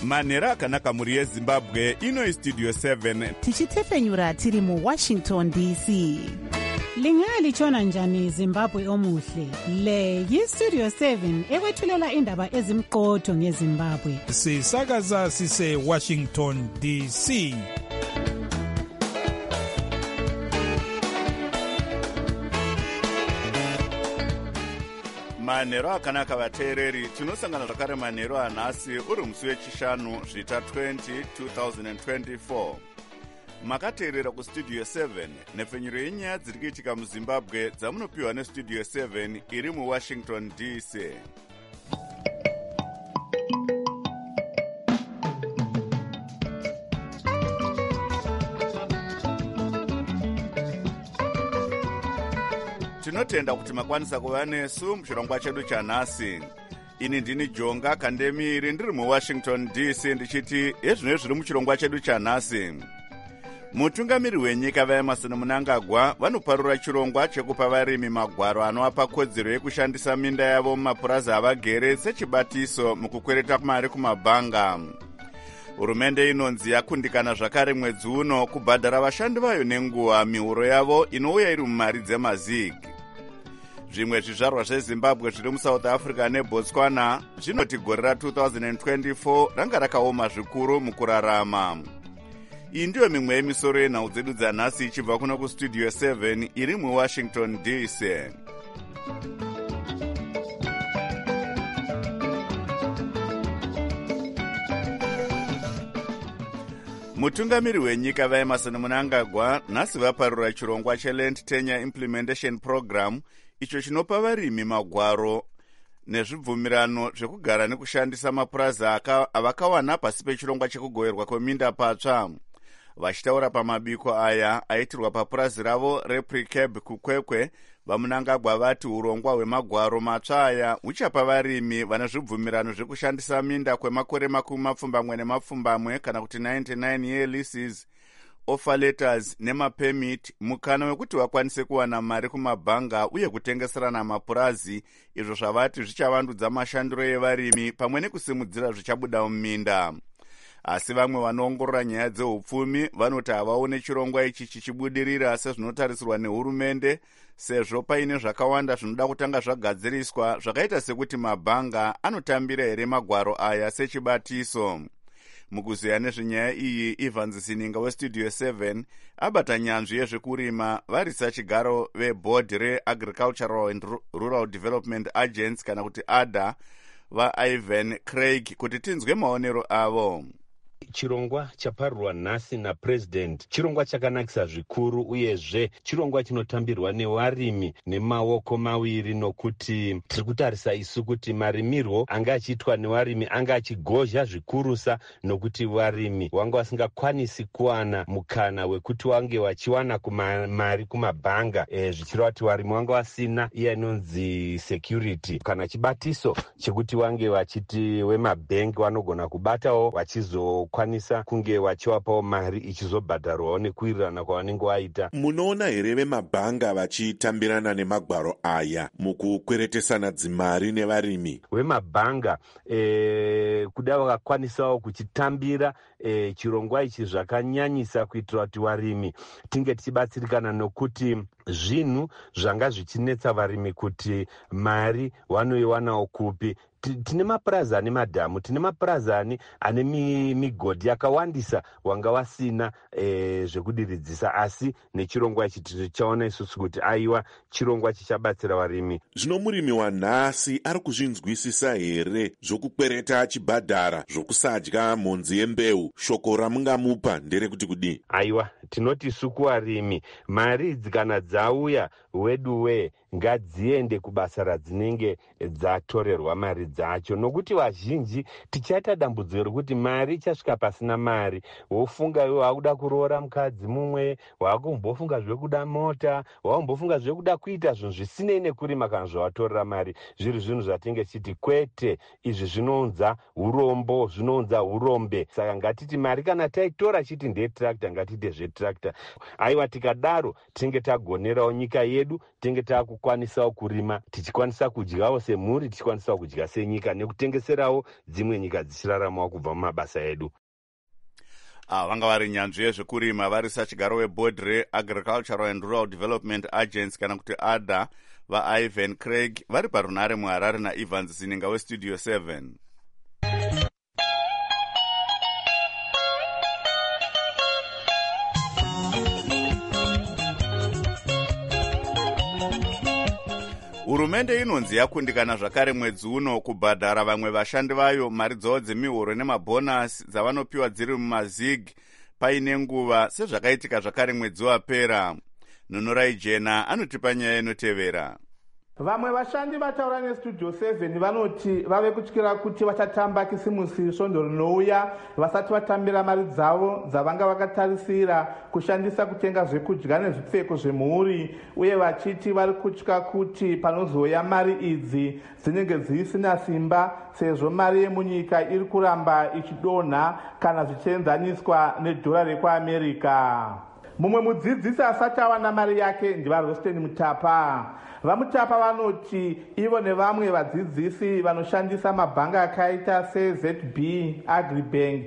manhero akanaka mhuri yezimbabwe. Ino Studio 7 tichitefenyura tiri muWashington DC. Lingalitshona njani Zimbabwe omuhle? Le yiStudio 7 ekwethulela indaba ezimqotho ngeZimbabwe. Sisakaza sise Washington DC. manhero akanaka vateereri. Tinosangana zvakare manhero anhasi uri musi wechishanu zvita 2024. Makateerera kuStudio 7 nepfenyuro yenyaya dziri kuitika muZimbabwe dzamunopiwa neStudio 7 iri muWashington DC. Tinotenda kuti makwanisa kuva nesu muchirongwa chedu chanhasi. Ini ndini Jonga Kandemiri ndiri muWashington DC ndichiti ezvino zviri muchirongwa chedu chanhasi. Mutungamiri wenyika vaEmerson Mnangagwa vanoparura chirongwa chekupa varimi magwaro anovapa kodzero yekushandisa minda yavo mumapurazi avagere sechibatiso mukukwereta mari kumabhanga. Hurumende inonzi yakundikana zvakare mwedzi uno kubhadhara vashandi vayo nenguva mihuro yavo inouya iri mumari dzemazigi. Zvimwe zvizvarwa zveZimbabwe zviri muSouth Africa neBotswana zvinoti gore ra2024 ranga rakaoma zvikuru mukurarama. Iyi ndiyo mimwe yemisoro yenhau dzedu dzanhasi ichibva kuno kuStudio 7 iri muWashington DC. Mutungamiri wenyika vaEmerson Mnangagwa nhasi vaparura chirongwa cheLand Tenure Implementation Program icho chinopa varimi magwaro nezvibvumirano zvekugara nekushandisa mapurazi avakawana pasi pechirongwa chekugoverwa kweminda patsva. Vachitaura pamabiko aya aitirwa papurazi ravo rePrecab kuKwekwe, vaMnangagwa vati urongwa hwemagwaro matsva aya huchapa varimi vane zvibvumirano zvekushandisa minda kwemakore 20 kana kuti 99 year leases, offer letters nemapemit mukana wekuti vakwanise kuwana mari kumabhanga uye kutengeserana mapurazi, izvo zvavati zvichavandudza mashandiro evarimi pamwe nekusimudzira zvichabuda muminda. Asi vamwe vanoongorora nyaya dzeupfumi vanoti havaone chirongwa ichi chichibudirira sezvinotarisirwa nehurumende, sezvo paine zvakawanda zvinoda kutanga zvagadziriswa zvakaita sekuti mabhanga anotambira here magwaro aya sechibatiso. Mukuziya nezvenyaya iyi, Evans Sininga weStudio 7 abata nyanzvi yezvekurima varisa chigaro veboard reAgricultural and Rural Development Agents kana kuti ADA vaIvan Craig kuti tinzwe maonero avo. Chirongwa chaparurwa nhasi naPresident chirongwa chakanakisa zvikuru, uyezve chirongwa chinotambirwa nevarimi nemaoko maviri, nokuti tiri kutarisa isu kuti marimirwo anga achiitwa nevarimi anga achigozha zvikurusa, nokuti varimi vanga vasingakwanisi kuwana mukana wekuti vange vachiwana mari kumabhanga, zvichireva kuti varimi vanga vasina iya inonzi security kana chibatiso chekuti vange vachiti wemabhengi vanogona kubatawo vachizokwanisa kunge vachivapawo mari ichizobhadharwawo nekuwirirana kwavanenge vaita. Munoona here vemabhanga vachitambirana nemagwaro aya mukukweretesana dzimari nevarimi? Vemabhanga kuda vakakwanisawo kuchitambira chirongwa ichi zvakanyanyisa kuitira kuti varimi tinge tichibatsirikana, nokuti zvinhu zvanga zvichinetsa varimi kuti mari vanoiwanawo kupi. Tine mapurazi ane madhamu, tine mapurazi ane migodhi yakawandisa wanga wasina zvekudiridzisa, asi nechirongwa ichi tichaona isusu kuti aiwa chirongwa chichabatsira varimi. Zvino murimi wanhasi ari kuzvinzwisisa here zvokukwereta chibhadhara zvokusadya mhonzi yembeu? Shoko ramungamupa nderekuti kudii? Aiwa, tinoti suku varimi, mari idzi kana dzauya weduwe ngadziende kubasa radzinenge dzatorerwa mari dzacho, nokuti vazhinji tichaita dambudziko rekuti mari ichasvika pasina mari. Wofunga iwe wakuda kuroora mukadzi mumwe, wakumbofunga zvekuda mota, wakumbofunga zvekuda kuita zvinhu zvisinei nekurima kana zvawatorera mari. Zviri zvinhu zvatinge chiti kwete, izvi zvinounza urombo, zvinounza urombe. Saka ngatiti mari kana taitora chiti ndeyetrakta, ngatite zvetrakta. Aiwa, tikadaro tinge tagone inoponerawo nyika yedu, tenge taakukwanisawo kurima, tichikwanisa kudyawo semhuri, tichikwanisawo kudya senyika, nekutengeserawo dzimwe nyika dzichiraramawo kubva mumabasa edu. Vanga vari nyanzvi yezvekurima varisachi garo webhodhi reAgricultural and Rural Development Agency kana kuti ADA vaIvan Craig vari parunare muHarare naEvans Sininga weStudio 7. Hurumende inonzi yakundikana zvakare mwedzi uno kubhadhara vamwe vashandi vayo mari dzavo dzemihoro nemabhonasi dzavanopiwa dziri mumazig paine nguva sezvakaitika zvakare mwedzi wapera. Nunurai Jena anotipa nyaya inotevera. Vamwe vashandi vataura neStudio 7 vanoti vave kutyira kuti vachatamba kisimusi svondo rinouya vasati vatambira mari dzavo dzavanga vakatarisira kushandisa kutenga zvekudya nezvipfeko zvemhuri, uye vachiti vari kutya kuti panozoya mari idzi dzinenge dzisina simba sezvo mari yemunyika iri kuramba ichidonha kana zvichienzaniswa nedhora rekuAmerica. Mumwe mudzidzisi asati awana mari yake ndivaRosten Mutapa. VaMutapa vanoti ivo nevamwe vadzidzisi vanoshandisa mabhanga akaita seZB, Agribank,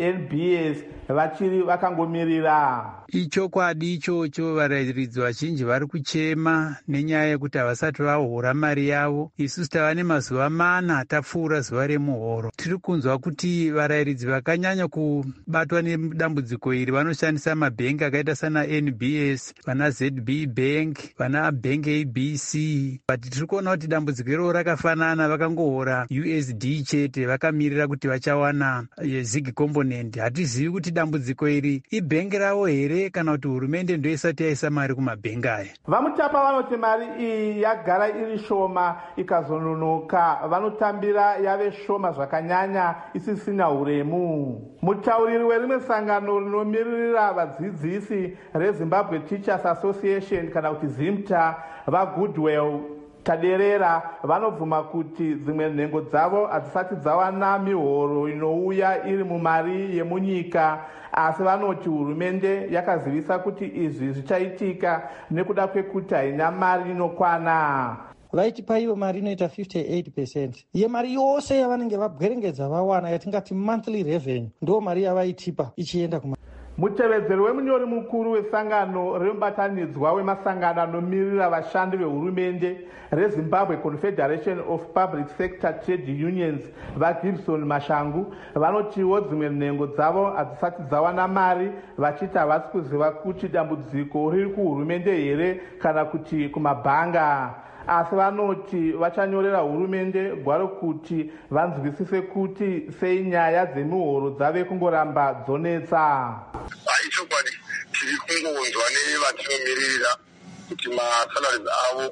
NBS vachiri vakangomirira. Ichokwadi ichocho, varairidzi vazhinji vari kuchema nenyaya yekuti havasati vahora mari yavo. Isusu tava nemazuva 4 tapfuura zuva remuhoro. Tiri kunzwa kuti varairidzi vakanyanya kubatwa nedambudziko iri vanoshandisa mabhengi akaita sana NBS, vana ZB Bank, vana Bank ABC. But tiri kuona kuti dambudziko iro rakafanana, vakangohora USD chete, vakamirira kuti vachawana zig component. Hatizivi kuti dambudziko iri ibhengi ravo here kana kuti hurumende ndio isati yaisa mari kumabhengi aya. VaMutapa vanoti mari iyi yagara iri shoma ikazononoka, vanotambira yave shoma zvakanyanya isisina huremu. Mutauriri werimwe sangano rinomiririra vadzidzisi reZimbabwe Teachers Association kana kuti ZIMTA vaGoodwill Taderera vanobvuma kuti dzimwe nhengo dzavo hadzisati dzawana mihoro inouya iri mumari yemunyika, asi vanoti hurumende yakazivisa kuti izvi zvichaitika nekuda kwekuti haina mari inokwana. Vaitipa ivo mari inoita 58% yemari yose yavanenge vabwerengedza vawana, yatingati monthly revenue, ndo mari yavaitipa ichienda kuma. Mutevedzeri wemunyori mukuru wesangano remubatanidzwa wemasangano anomirira vashandi vehurumende reZimbabwe Confederation of Public Sector Trade Unions vaGibson Mashangu vanotiwo dzimwe nhengo dzavo hadzisati dzawana mari, vachiti havasi kuziva kuti dambudziko riri kuhurumende here kana kuti kumabhanga. Asi vanoti vachanyorera hurumende gwaro kuti vanzwisise kuti sei nyaya dzemihoro dzave kungoramba dzonetsa. Chokwadi tiri kungonzwa nevatinomirira kuti masalaries avo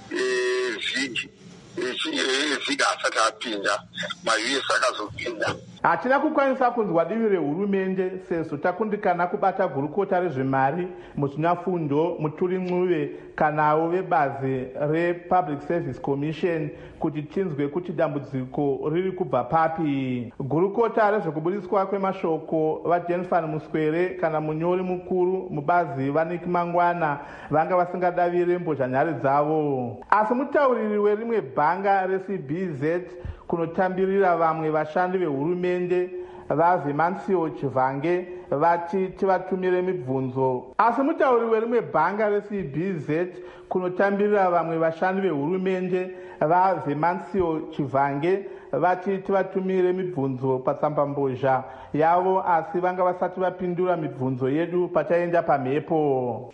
vhigi asati apinda, maUS akazopinda. Hatina kukwanisa kunzwa divi rehurumende sezvo takundikana kubata gurukota rezvemari, muzvinafundo Muturi Mnuve kanawo vebazi rePublic Service Commission kuti tinzwe kuti dambudziko riri kubva papi. Gurukota rezvekubudiswa kwemashoko vaJenfan Muswere kana munyori mukuru mubazi vaNiki Mangwana vanga vasingadavire mbozhanyari dzavo. Asi mutauriri werimwe bhanga reCBZ kunotambirira vamwe vashandi vehurumende vaVemancio Chivange vati tivatumire mibvunzo. Asi mutauri werimwe bhanga reCBZ kunotambirira vamwe vashandi vehurumende vaVemancio Chivange vati tivatumire mibvunzo patsamba mbozha yavo, asi vanga vasati vapindura mibvunzo yedu pachaenda pamhepo.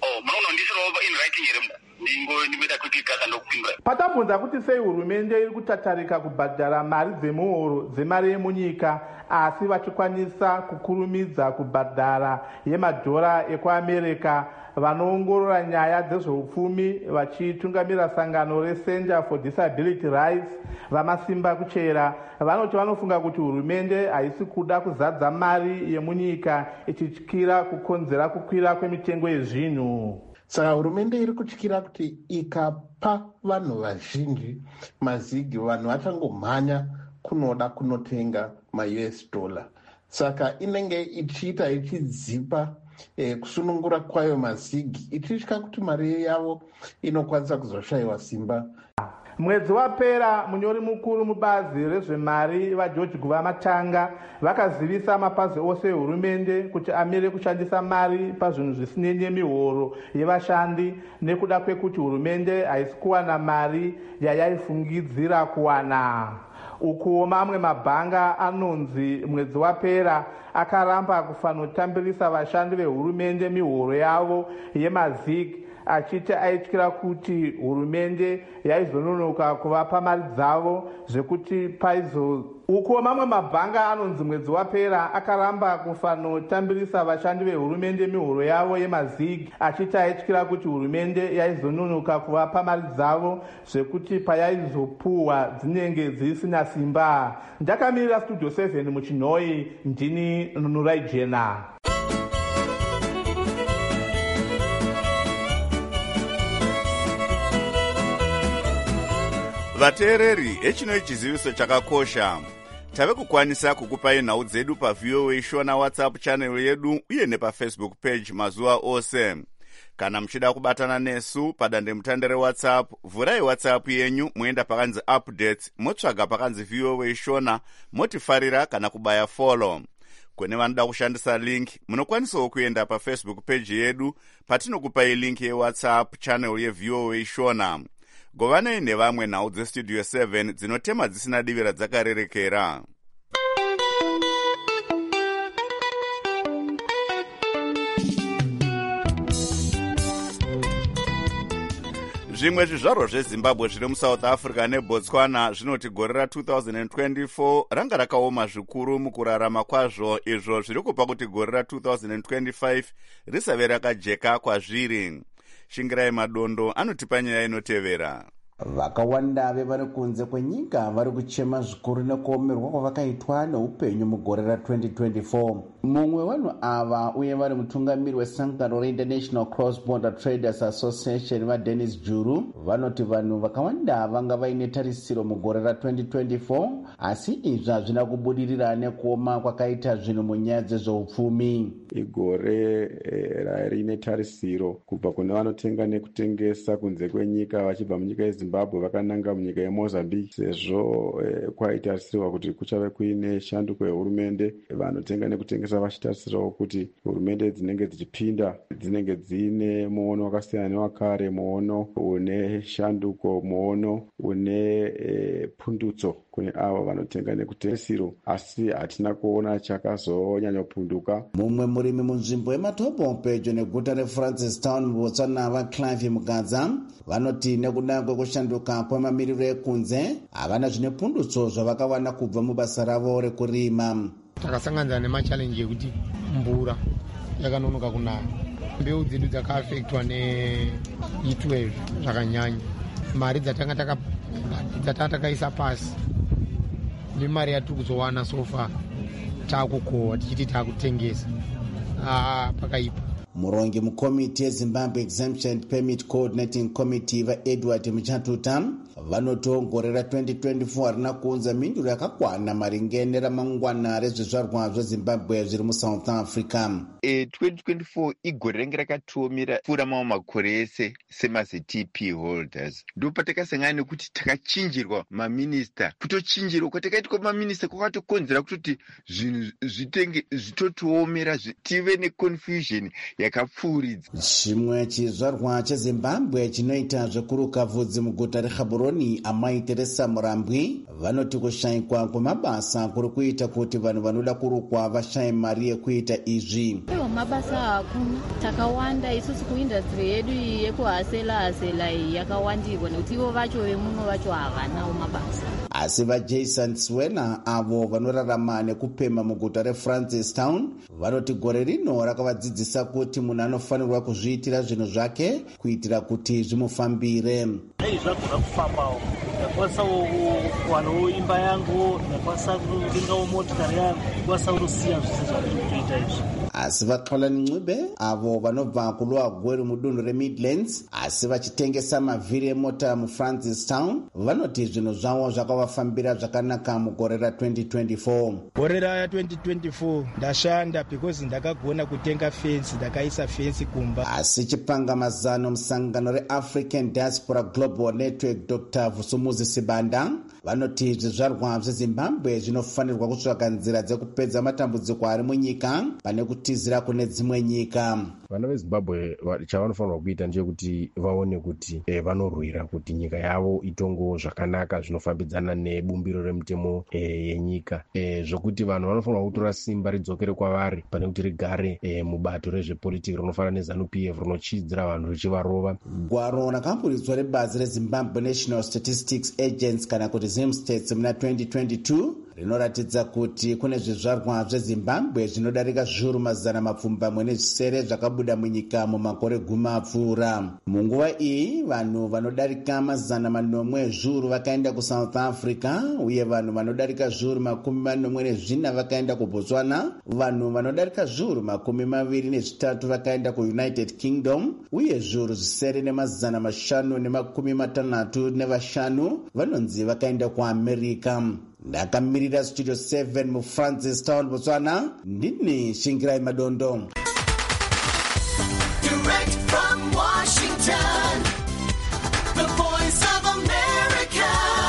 Patabvunza kuti sei hurumende iri kutatarika kubhadhara mari dzemuhoro dzemari yemunyika asi vachikwanisa kukurumidza kubhadhara yemadhora ekuAmerica, vanoongorora nyaya dzezveupfumi vachitungamira sangano reCenter for Disability Rights vamasimba kuchera vanoti vanofunga kuti hurumende haisi kuda kuzadza mari yemunyika ichityira kukonzera kukwira kwemitengo yezvinhu. Saka hurumende iri kutyira kuti ikapa vanhu vazhinji mazigi, vanhu vachangomhanya kunoda kunotenga maUS dollar. Saka inenge ichiita ichidzipa kusunungura kwayo mazigi, ichitya kuti mari yavo inokwanisa kuzoshayiwa simba. Mwedzi wapera munyori mukuru mubazi rezvemari vageorge Guvamatanga vakazivisa mapazi ose ehurumende kuti amire kushandisa mari pazvinhu zvisinei nemihoro yevashandi nekuda kwekuti hurumende haisi kuwana mari yayaifungidzira kuwana. Uku mamwe mabhanga anonzi mwedzi wapera akaramba kufanotambirisa vashandi vehurumende mihoro yavo yemazigi, achiti aityira kuti hurumende yaizononoka kuvapa mari dzavo zvekuti uko mamwe mabhanga anonzi mwedzi wapera akaramba kufanotambirisa vashandi vehurumende mihoro yavo yemazigi, achiti aityira kuti hurumende yaizononoka kuvapa mari dzavo zvekuti payaizopuhwa dzinenge dzisina simba. Ndakamirira Studio 7 muchinhoi, ndini Nunurai Jena. Vateereri, echinoi chiziviso chakakosha. Tave kukwanisa kukupai nhau dzedu paVOA Shona WhatsApp channel yedu uye nepaFacebook page mazuva ose. Kana muchida kubatana nesu padande mutandere WhatsApp, vhurai WhatsApp yenyu muenda pakanzi updates, motsvaga pakanzi VOA Shona, motifarira kana kubaya follow. Kune vanoda kushandisa link, munokwanisawo kuenda paFacebook page yedu patinokupai link yeWhatsApp channel yeVOA Shona. Govanai nevamwe nhau dzeStudio 7 dzinotema dzisina divira dzakarerekera. Zvimwe zvizvarwa zveZimbabwe zviri muSouth Africa neBotswana zvinoti gore ra2024 ranga rakaoma zvikuru mukurarama kwazvo, izvo zviri kupa kuti gore ra2025 risave rakajeka kwazviri. Shingirai Madondo anotipa nyaya inotevera. Vakawanda vevari kunze kwenyika vari kuchema zvikuru nekuomerwa kwavakaitwa neupenyu mugore ra2024. Mumwe vanhu ava uye vari mutungamiri wesangano reInternational Cross Border Traders Association vaDennis Juru vanoti vanhu vakawanda vanga vaine tarisiro mugore ra2024, asi izvi hazvina kubudirira nekuoma kwakaita zvinhu munyaya dzezveupfumi. Igore rine tarisiro kubva kune vanotenga nekutengesa kunze kwenyika vachibva munyika yeZimbabwe vakananga munyika yeMozambique, sezvo kwaitarisirwa kuti kuchave kuine shanduko yehurumende. Vanotenga nekutengesa vachitarisirawo kuti hurumende dzinenge dzichipinda dzinenge dziine muono wakasiyana newakare, muono une shanduko, muono une pundutso kune avo vanotenga nekutengesiro, asi hatina kuona chakazonyanya kupunduka. Mumwe murimi munzvimbo yeMatopo pedyo neguta reFrancistown muBotswana vaClive Mugadza vanoti nekuda kwekushanduka kwemamiriro ekunze havana zvine pundutso zvavakawana kubva mubasa ravo rekurima. Takasanganza nemachalenji ekuti mvura yakanonoka kunaya, mbeu dzedu dzakaafektwa ne-E12 zvakanyanya, mari dzatanga takaisa pasi nemari yatiri kuzowana sofa taakukohwa tichiti taakutengesa pakaipa. Murongi mukomiti yeZimbabwe Exemption Permit Coordinating Committee vaEdward Muchatuta vanoto gore ra2024 harina kuunza mhinduro yakakwana maringe neramangwana rezvizvarwa zveZimbabwe zviri muSouth Africa. 2024 igore renge rakatiomera pfuura mamwe makore ese semaZTP holders. Ndipo patakasangana nekuti takachinjirwa maminista, kutochinjirwa kwatakaitwa maminista kwakatokonzera kuti zvinhu zvitotiomera tive neconfusion yakapfuuridza. Chimwe chizvarwa cheZimbabwe chinoita zvekuruka vhudzi muguta reGaborone amai Teresa Murambwi vanoti kushayikwa kwemabasa kuri kuita kuti vanhu vanoda kurukwa vashaye mari yekuita izvi. Mabasa hakuna, takawanda isusu kuindustry yedu yekuhasela iyi yakawandirwa nekuti ivo vacho vemuno vacho havanawo mabasa. Asi vaJason Swena avo vanorarama nekupema muguta reFrancistown vanoti gore rino rakavadzidzisa kuti munhu anofanirwa kuzviitira zvinhu zvake kuitira kuti zvimufambire. Zvakura kufambawo, ndakwanisawo kuwanawo imba yangu, ndakwanisa kutengawo motikari yangu, ndakwanisa kusiya zvese zvandiri kuita izvi. Asi vaXolani Ncube avo vanobva kulowa gweru mudunhu reMidlands asi vachitengesa mavhiri emota muFrancistown vanoti zvinhu zvavo zvakava zvakavafambira zvakanaka mugore ra2024. Gore ra2024 ndashanda because ndakagona kutenga fensi, ndakaisa fensi kumba. Asi chipanga mazano musangano reAfrican Diaspora Global Network Dr. Vusumuzi Sibanda vanoti zvizvarwa zveZimbabwe zvinofanirwa kutsvaka nzira dzekupedza matambudziko ari munyika pane kutizira kune dzimwe nyika. Vana veZimbabwe chavanofanirwa kuita ndechekuti vaone kuti vanorwira kuti nyika yavo itongo zvakanaka zvinofambidzana nebumbiro remutemo yenyika, zvokuti vanhu vanofanirwa kutora simba ridzokere kwavari pane kuti rigare mubato rezvepolitiki rinofanana neZANU-PF rinochidzira vanhu richivarova. Gwaro rakamburidzwa rebazi reZimbabwe National Statistics Agency kana kuti ZimStats muna 2022 rinoratidza kuti kune zvizvarwa zveZimbabwe zvinodarika zviuru mazana mapfumbamwe nezvisere zvakabuda munyika mumakore gumi apfuura. Munguva iyi vanhu vanodarika mazana manomwe zviuru vakaenda kuSouth Africa, uye vanhu vanodarika zviuru makumi manomwe nezvina vakaenda kuBotswana, vanhu vanodarika zviuru makumi maviri nezvitatu vakaenda kuUnited Kingdom, uye zviuru zvisere nemazana mashanu nemakumi matanhatu nevashanu vanonzi vakaenda kuAmerica. Ndakamirira Studio 7 muFrancis Town, Botswana, ndini Shingirai Madondo. Direct from Washington, the voice of America,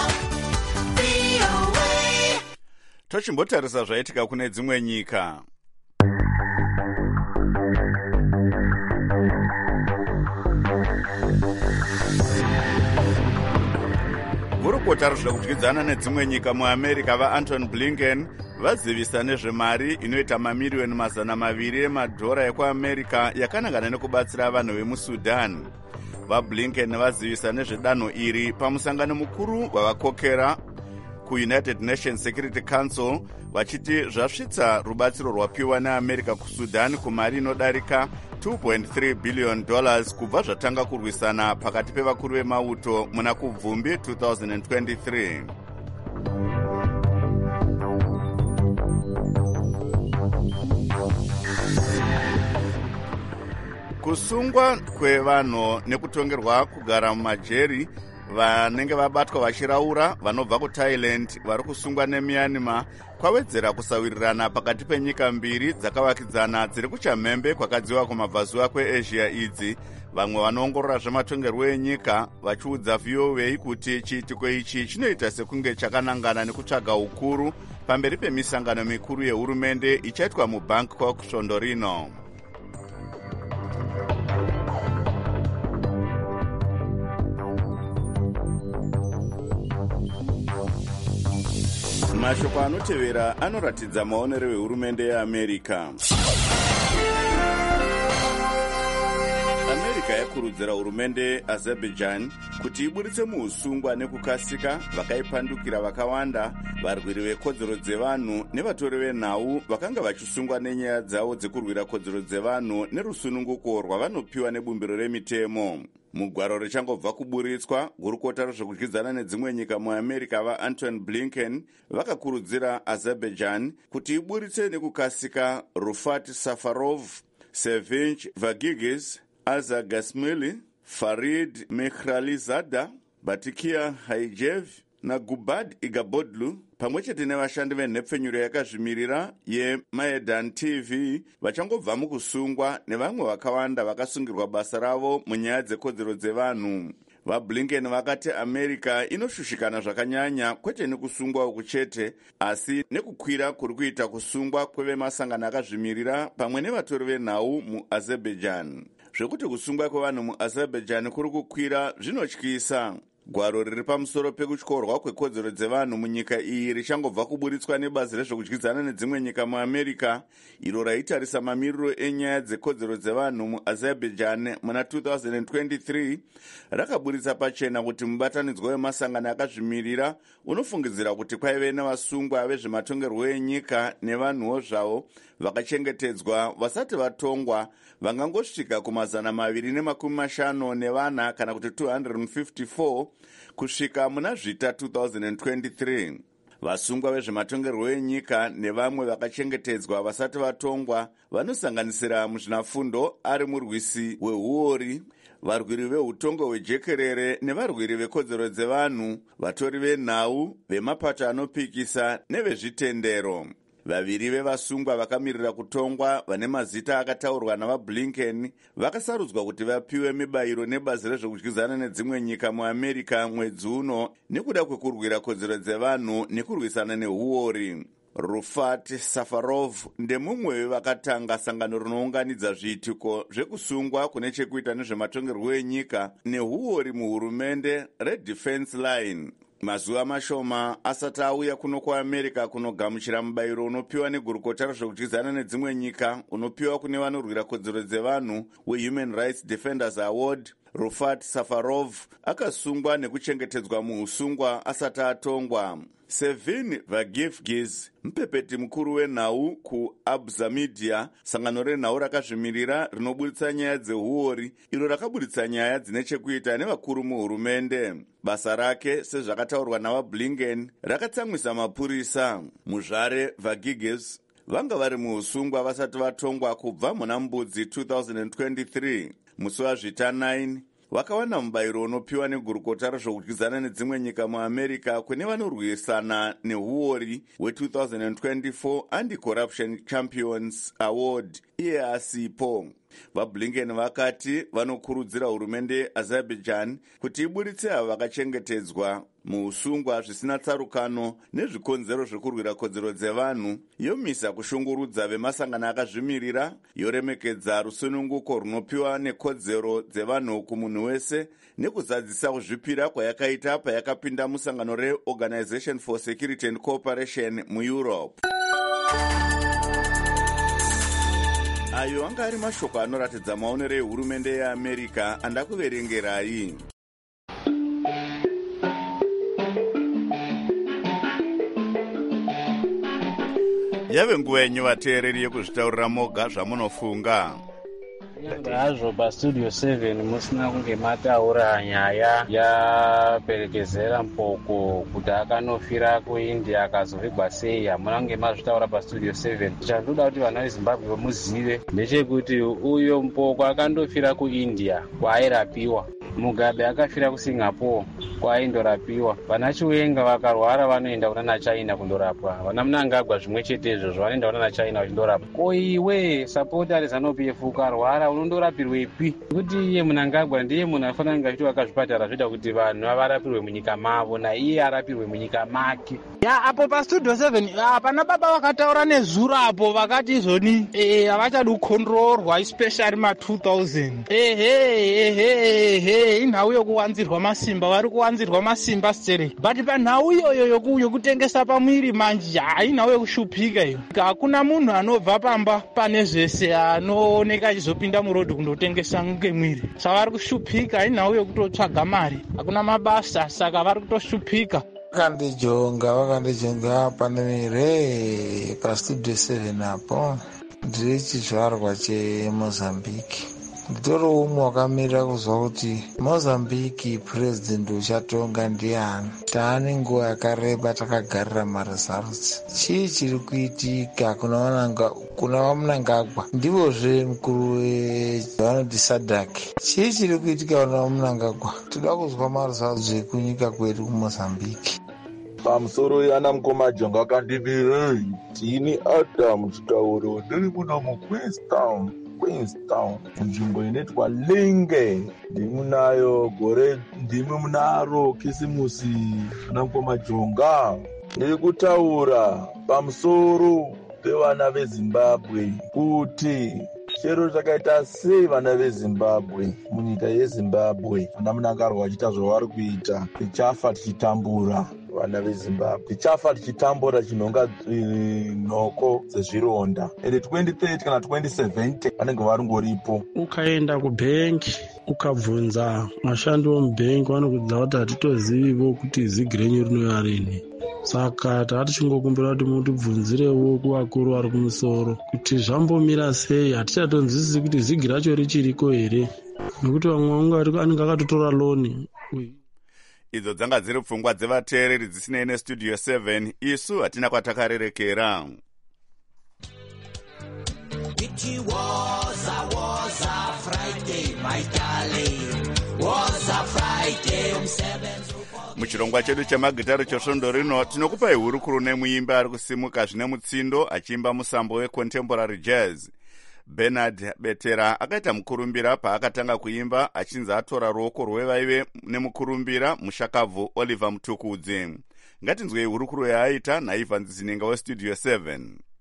VOA. Tochimbotarisa zvaitika kune dzimwe nyika. Gurukota rinoda kudyidzana nedzimwe nyika muAmerica vaAnton Blinken vazivisa nezvemari inoita mamiriyoni mazana maviri emadhora ekuAmerica yakanangana nekubatsira vanhu vemuSudan. VaBlinken vazivisa nezvedanho iri pamusangano mukuru wavakokera kuUnited Nations Security Council vachiti zvasvitsa rubatsiro rwapiwa neAmerica kuSudan kumari inodarika $2.3 billion kubva zvatanga kurwisana pakati pevakuru vemauto muna kubvumbi 2023. Kusungwa kwevanhu nekutongerwa kugara mumajeri vanenge vabatwa vachiraura vanobva kuThailand vari kusungwa neMyanmar kwawedzera kusawirirana pakati penyika mbiri dzakavakidzana dziri kuchamhembe kwakadziwa kumabvazuva kweAsia idzi. Vamwe vanoongorora zvematongerwo enyika vachiudza VOA kuti chiitiko ichi chinoita sekunge chakanangana nekutsvaga ukuru pamberi pemisangano mikuru yehurumende ichaitwa muBangkok svondo rino. Mashoko anotevera anoratidza maonero ehurumende yeAmerica. America yakurudzira hurumende Azerbaijan kuti iburitse muusungwa nekukasika vakaipandukira vakawanda, varwiri vekodzero dzevanhu nevatori venhau vakanga vachisungwa nenyaya dzavo dzekurwira kodzero dzevanhu nerusununguko rwavanopiwa nebumbiro remitemo. Mugwaro richangobva kuburitswa, gurukota rezvekudyidzana nedzimwe nyika muAmerica vaAnton Blinken vakakurudzira Azerbaijan kuti iburitse nekukasika Rufat Safarov, Sevinch Vagigis, Azar Gasmili, Farid Mekhralizada, Batikia Haijev naGubad Igabodlu pamwechete nevashandi venhepfenyuro yakazvimirira yeMaidan TV vachangobva mukusungwa nevamwe vakawanda vakasungirwa basa ravo munyaya dzekodzero dzevanhu. VaBlinken vakati America inoshushikana zvakanyanya kwete nekusungwa uku chete, asi nekukwira kuri kuita kusungwa kwevemasangano akazvimirira pamwe nevatori venhau muAzerbaijan. Zvekuti kusungwa kwevanhu muAzerbaijan kuri kukwira zvinotyisa. Gwaro riri pamusoro pekutyorwa kwekodzero dzevanhu munyika iyi richangobva kuburitswa nebazi rezvekudyidzana nedzimwe nyika muAmerica, iro raitarisa mamiriro enyaya dzekodzero dzevanhu muAzerbaijan muna 2023, rakaburitsa pachena kuti mubatanidzwa wemasangano akazvimirira unofungidzira kuti kwaive nevasungwa vezvematongerwo enyika nevanhuwo zvavo vakachengetedzwa vasati vatongwa vangangosvika kumazana maviri nemakumi mashanu nevana kana kuti 254 kusvika muna zvita 2023. Vasungwa vezvematongerwo enyika nevamwe vakachengetedzwa vasati vatongwa vanosanganisira muzvinafundo ari murwisi wehuori, varwiri veutongo hwejekerere nevarwiri vekodzero dzevanhu, vatori venhau, vemapato anopikisa nevezvitendero. Vaviri vevasungwa vakamirira kutongwa vane mazita akataurwa navaBlinken vakasarudzwa kuti vapiwe mibayiro nebazi rezvekudyizana nedzimwe nyika muAmerica mwedzi uno nekuda kwekurwira kodzero dzevanhu nekurwisana neuori. Rufat Safarov ndemumwe wevakatanga sangano rinounganidza zviitiko zvekusungwa kune chekuita nezvematongerwo enyika neuori muhurumende reDefense Line. Mazuva mashoma asati auya kuno kuAmerica kunogamuchira mubayiro unopiwa negurukota rezvekudyizana nedzimwe nyika unopiwa kune vanorwira kodzero dzevanhu weHuman Rights Defenders Award, Rufat Safarov akasungwa nekuchengetedzwa muusungwa asati atongwa. Sevin Vagifgis, mupepeti mukuru wenhau kuAbzamidia, sangano renhau rakazvimirira rinobuditsa nyaya dzeuori, iro rakaburitsa nyaya dzine chekuita nevakuru muhurumende. Basa rake, sezvakataurwa navaBlinken, rakatsamwisa mapurisa. Muzvare Vagigis vanga vari muusungwa vasati vatongwa kubva muna Mbudzi 2023. Musi wazvita 9 vakawana mubayiro unopiwa negurukota rezvekudyizana nedzimwe nyika muAmerica kune vanorwisana neuori we2024 Anti-Corruption Champions Award, iye asipo. VaBlinken vakati vanokurudzira hurumende yeAzerbaijan kuti iburitse avo vakachengetedzwa muusungwa zvisina tsarukano nezvikonzero zvekurwira kodzero dzevanhu, yomisa kushungurudza vemasangano akazvimirira, yoremekedza rusununguko runopiwa nekodzero dzevanhu kumunhu wese, nekuzadzisa kuzvipira kwayakaita payakapinda musangano reOrganization for Security and Cooperation muEurope. Ayo anga ari mashoko anoratidza maonero ehurumende yeAmerica andakuverengerai. Yave nguva yenyu vateereri yekuzvitaurira moga zvamunofunga. Hazvo pastudio 7 musina kunge mataura nyaya yaperekezera Mpoko kuti akanofira kuIndia akazovigwa sei, hamuna kunge mazvitaura pastudio 7. Chandinoda kuti vana veZimbabwe vamuzive ndechekuti uyo Mpoko akandofira kuIndia kwaairapiwa. Mugabe akafira kuSingapore kwaaindorapiwa. Vana Chiwenga vakarwara vanoenda kuna China kundorapwa. Vana Mnangagwa zvimwe chetezvo zvavanoenda kuna China vachindorapwa. Ko iwe sapota reZANU-PF ukarwara unondorapirwepi? Kuti iye Mnangagwa ndiye munhu anofanira kunge achiti vakazvipatara zvoita kuti vanhu varapirwe munyika mavo naiye arapirwe munyika make. Apo pastudio 7 pana baba vakataura nezuro apo vakati izvoni havachadi kukontrorwa especially ma2000 inhau yokuwanzirwa masimba, vari kuwanzirwa masimba stere, but panhau iyoyo yokutengesa pamwiri manje inhau yokushupika iyo. Hakuna munhu anobva pamba pane zvese anooneka achizopinda murodhi kundotengesa ngemwiri, saka vari kushupika. Inhau yokutotsvaga mari, hakuna mabasa, saka vari kutoshupika. Vakandijonga panemire pastudio 7 apo ndiri chizvarwa cheMozambique. Nditori umwe wakamirira kuzwa kuti Mozambique president uchatonga ndiani. Taane nguva yakareba takagarira maresults. Chii chiri kuitika kuna vaMnangagwa? Ndivozve mukuru wevanoti SADC. Chii chiri kuitika kuna vaMnangagwa? Toda kuzwa maresults ekunyika kwedu kuMozambique. Pamusoro yana mukoma Jonga akandimirei tini Adam Chitauro ndiri muno muQueenstown, nzvimbo inoitwa Linge. Ndimunayo gore ndimi munaro kisimusi ana mukoma Jonga. Ndiri kutaura pamusoro pevana veZimbabwe kuti chero zvakaita sei vana veZimbabwe munyika yeZimbabwe vana Mnangagwa vachita zvavari kuita, tichafa tichitambura. Vana veZimbabwe tichafa tichitambura chinonga nhoko dzezvironda. Ende 2030 kana 2070 vanenge varingoripo. Ukaenda kubhengi ukabvunza vashandi vomubhengi vanokudza kuti hatitozivivo kuti zigi renyu rinouya rini. Saka tatichingokumbira kuti mutibvunzirewo kuvakuru vari kumusoro kuti zvambomira sei. Hatichatonzwisisi kuti zigi racho richiriko here, nekuti vamwe anenge akatotora loni. Idzo dzanga dziri pfungwa dzevateereri dzisinei nestudio 7. Isu hatina kwatakarerekera. Friday, my darling. Was a Friday, muchirongwa chedu chemagitari chosvondo rino tinokupai hurukuru nemuimbi ari kusimuka zvine mutsindo achiimba musambo wecontemporary jazz. Bernard Betera akaita mukurumbira paakatanga kuimba achinzi atora ruoko rwevaive nemukurumbira mushakabvu Oliver Mutukudzi. Ngatinzwei hurukuru yaaita naIvan Zininga westudio 7.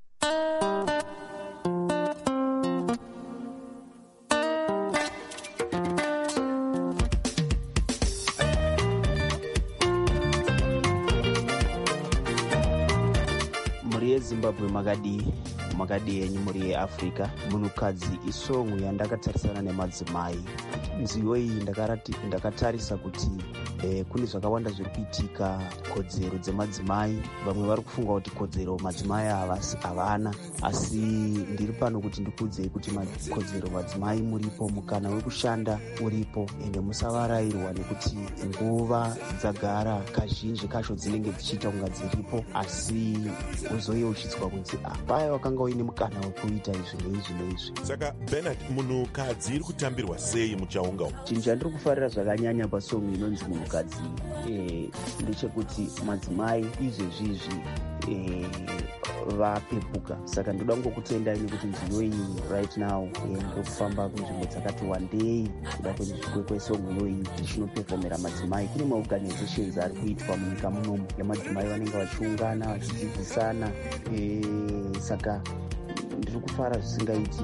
Muri yeZimbabwe makadi yenyu muri yeAfrica munhukadzi isongo yandakatarisana nemadzimai. Nziyo iyi ndakatarisa kuti kune zvakawanda zviri kuitika kodzero dzemadzimai. Vamwe vari kufunga kuti kodzero madzimai havana, asi ndiri pano kuti ndikuudzei kuti kodzero madzimai muripo, mukana wekushanda uripo, ende musavarairwa nekuti nguva dzagara kazhinji kacho dzinenge dzichiita kunga dziripo, asi uzoyeuchidzwa kunzi paya wakanga uine mukana wekuita izvi neizvi neizvi. Saka Bernard, munhukadzi iri kutambirwa sei muchaunga umu? Chinhu chandiri kufarira zvakanyanya pasongo inonzi munhukadzi ndechekuti madzimai izvezvizvi vapepuka. Saka ndoda kungokutendai nekuti nziyo iyi right now ndiri kufamba kunzvimbo dzakati wandei kuda kwesongo iyoyi tichinopefomera madzimai. Kune maorganizations ari kuitwa munyika munomu yamadzimai vanenge vachiungana vachidzidzisana. Saka ndiri kufara zvisingaiti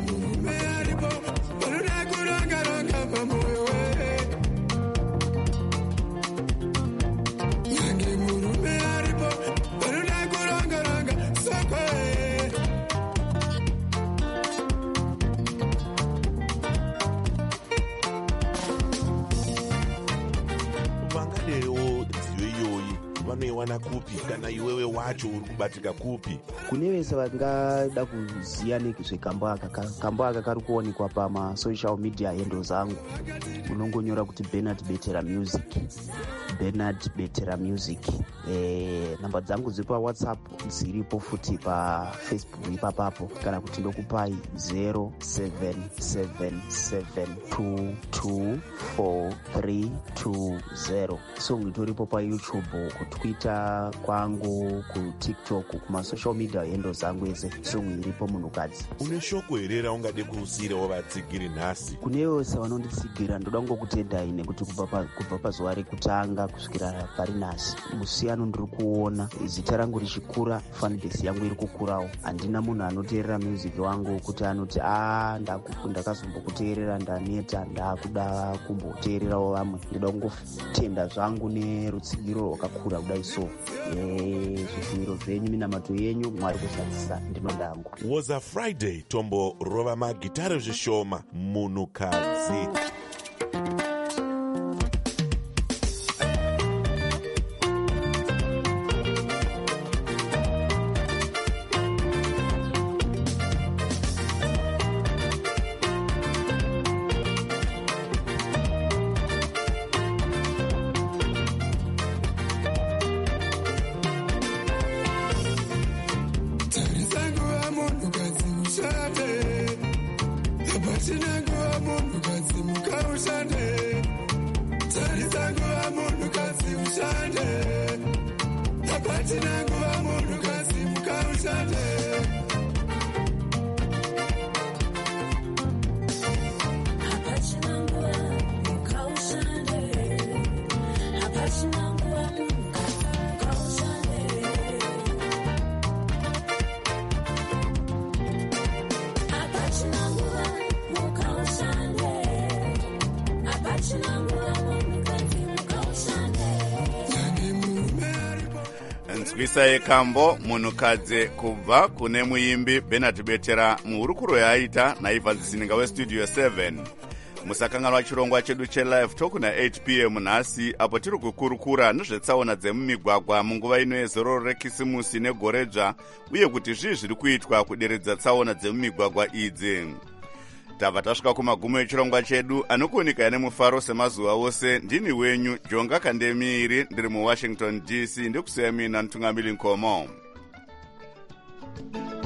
vanoiwana kupi kana iwewe wacho uri kubatika kupi? Kune vese vangada kuziya nezvekambo aka. Kambo aka kari kuonekwa pamasocial media handles angu. Unongonyora kuti Bernard Betera Music, Bernard Betera Music. Namba dzangu dziri paWhatsApp dziripo, futi paFacebook ipapapo, kana kuti ndokupai 0777224320. Song itoripo paYouTube, kuTwitter kwangu, kuTikTok, kumasocial media handles angu ese. Song iripo munhukadzi. Une shoko here raungade kusiyirawo vatsigiri nhasi? Kune vose vanonditsigira ndoda kungokutendai nekuti kubva pazuva rekutanga kusvikira pari nhasi musiyano ndiri kuona, zita rangu richikura, fanbase yangu iri kukurawo. Handina munhu anoteerera music wangu kuti anoti ndakazombokuteerera ndaneta, ndakuda kumboteererawo vamwe. Ndoda kungotenda zvangu nerutsigiro rwakakura kudai so. Zvishumiro zvenyu, minamato yenyu, Mwari kushandisa, ndinodangu. Was a Friday, tombo rova magitare zvishoma munhukadzi. nzwisa yekambo munhukadzi kubva kune muimbi Bernard Betera muhurukuro yaaita naIvan Zininga westudio 7. Musakanganwa chirongwa chedu chelive talk na8 p.m. nhasi, apo tiri kukurukura nezvetsaona dzemumigwagwa munguva ino yezororo rekisimusi negoredzva, uye kuti zvii zviri kuitwa kuderedza tsaona dzemumigwagwa idzi. Tabva tasvika kumagumo echirongwa chedu, anokuoneka nemufaro semazuva ose. Ndini wenyu Jonga Kandemiri, ndiri muWashington DC, ndikusiya mina Ntungamiri Nkomo.